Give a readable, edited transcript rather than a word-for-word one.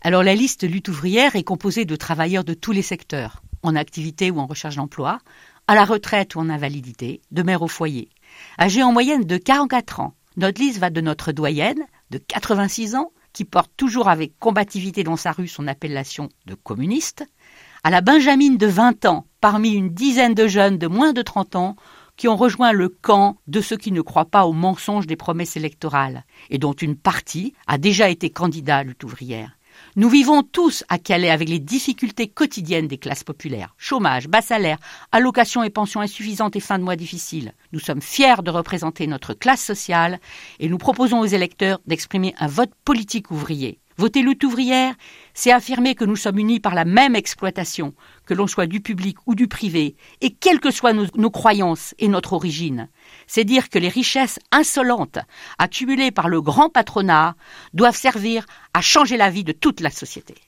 Alors la liste lutte ouvrière est composée de travailleurs de tous les secteurs, en activité ou en recherche d'emploi, à la retraite ou en invalidité, de mères au foyer. Âgés en moyenne de 44 ans, notre liste va de notre doyenne, de 86 ans, qui porte toujours avec combativité dans sa rue son appellation de communiste, à la benjamine de 20 ans, parmi une dizaine de jeunes de moins de 30 ans, qui ont rejoint le camp de ceux qui ne croient pas aux mensonges des promesses électorales, et dont une partie a déjà été candidat à lutte ouvrière. Nous vivons tous à Calais avec les difficultés quotidiennes des classes populaires. Chômage, bas salaire, allocations et pensions insuffisantes et fins de mois difficiles. Nous sommes fiers de représenter notre classe sociale et nous proposons aux électeurs d'exprimer un vote politique ouvrier. Voter lutte ouvrière, c'est affirmer que nous sommes unis par la même exploitation, que l'on soit du public ou du privé, et quelles que soient nos croyances et notre origine. C'est dire que les richesses insolentes accumulées par le grand patronat doivent servir à changer la vie de toute la société.